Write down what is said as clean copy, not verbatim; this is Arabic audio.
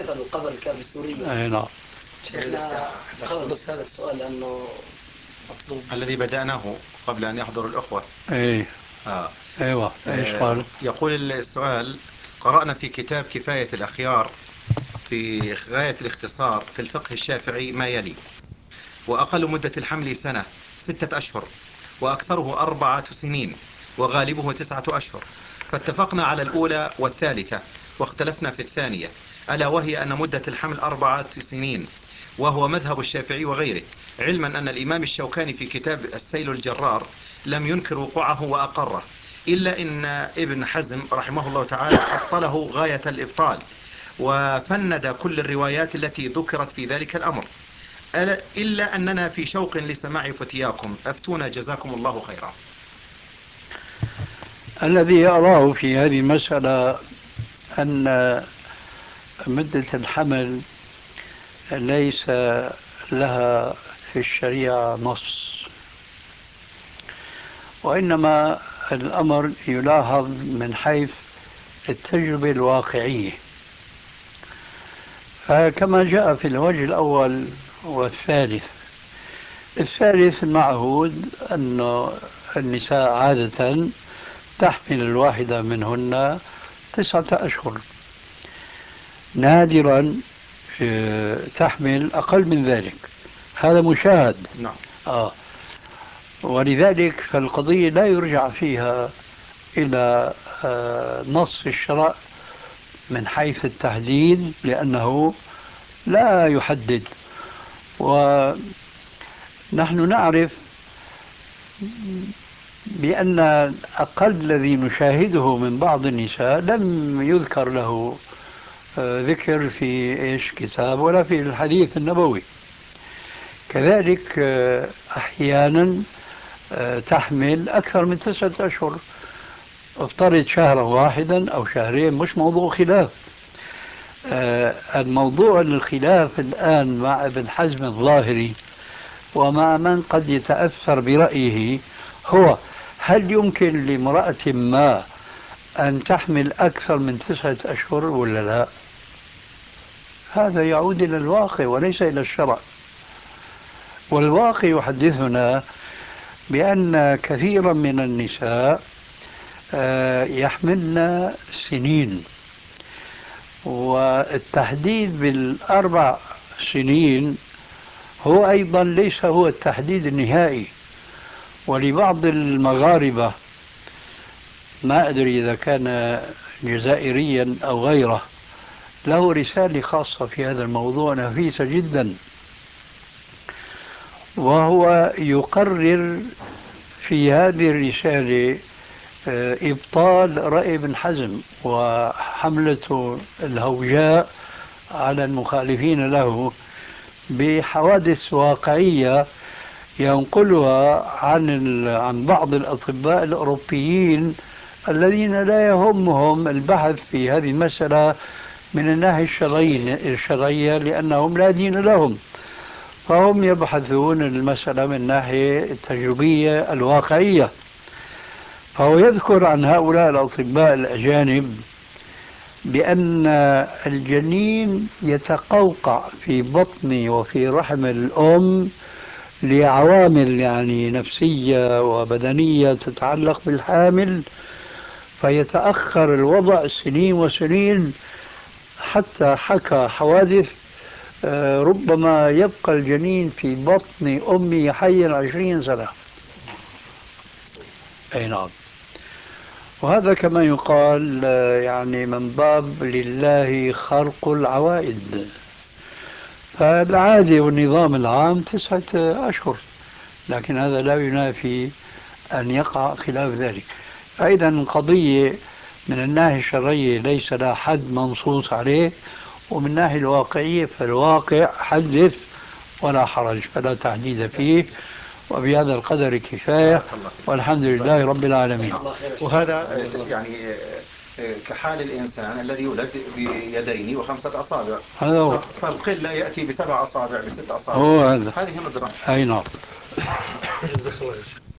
ذكر القبر الكافي سوريا. أي نعم. شيخنا بس هذا السؤال لأنه مطلوب الذي بدأناه قبل أن يحضر الأخوة. إيه. آه. أيوة. إيش قال؟ يقول السؤال: قرأنا في كتاب كفاية الأخيار في غاية الاختصار في الفقه الشافعي ما يلي: وأقل مدة الحمل سنة 6 أشهر، وأكثره 4 سنين، وغالبه 9 أشهر. فاتفقنا على الأولى والثالثة، واختلفنا في الثانية، ألا وهي أن مدة الحمل 4 سنين، وهو مذهب الشافعي وغيره، علما أن الإمام الشوكاني في كتاب السيل الجرار لم ينكر وقوعه وأقره، إلا أن ابن حزم رحمه الله تعالى أبطله غاية الإبطال، وفند كل الروايات التي ذكرت في ذلك الأمر، إلا أننا في شوق لسماع فتياكم، أفتونا جزاكم الله خيرا. الذي أراه في هذه المسألة أن مدة الحمل ليس لها في الشريعة نص، وإنما الأمر يلاحظ من حيث التجربة الواقعية. فكما جاء في الوجه الأول والثالث، الثالث المعهود أن النساء عادة تحمل الواحدة منهن 9 أشهر، نادرا تحمل أقل من ذلك، هذا مشاهد. نعم. ولذلك فالقضية لا يرجع فيها إلى نص الشرع من حيث التحديد، لأنه لا يحدد. ونحن نعرف بأن أقل الذي نشاهده من بعض النساء لم يذكر له ذكر في كتاب ولا في الحديث النبوي. كذلك أحيانا تحمل أكثر من 9 أشهر، افترض شهرا واحدا أو شهرين، مش موضوع خلاف. الموضوع الخلاف الآن مع ابن حزم الظاهري ومع من قد يتأثر برأيه هو: هل يمكن لامرأة ما أن تحمل أكثر من 9 أشهر ولا لا؟ هذا يعود إلى الواقع وليس إلى الشرع. والواقع يحدثنا بأن كثيرا من النساء يحملن سنين، والتحديد بال4 سنين هو أيضا ليس هو التحديد النهائي. ولبعض المغاربة، ما أدري إذا كان جزائريا أو غيره، له رسالة خاصة في هذا الموضوع نفيسة جدا، وهو يقرر في هذه الرسالة إبطال رأي ابن حزم وحملته الهوجاء على المخالفين له بحوادث واقعية ينقلها عن بعض الأطباء الأوروبيين الذين لا يهمهم البحث في هذه المسألة من الناحية الشرعية لأنهم لا دين لهم، فهم يبحثون المسألة من الناحية التجريبية الواقعية. فهو يذكر عن هؤلاء الأطباء الأجانب بأن الجنين يتقوقع في بطن وفي رحم الأم لعوامل يعني نفسية وبدنية تتعلق بالحامل، فيتأخر الوضع سنين وسنين، حتى حكى حوادث ربما يبقى الجنين في بطن أمه حيا 20 سنة. أي نعم. وهذا كما يقال يعني من باب لله خرق العوائد. فالعادة والنظام العام 9 أشهر، لكن هذا لا ينافي أن يقع خلاف ذلك. فإذا القضية من الناحية الشرعية ليس لها حد منصوص عليه، ومن الناحية الواقعية فالواقع حدث ولا حرج، فلا تحديد فيه. وبهذا القدر كفاية، والحمد لله رب العالمين. وهذا يعني كحال الإنسان الذي يولد بيدين و5 أصابع، هذا هو. فالقلة يأتي ب7 أصابع ب6 أصابع، هو هذا. هذه ندرة. أي نعم.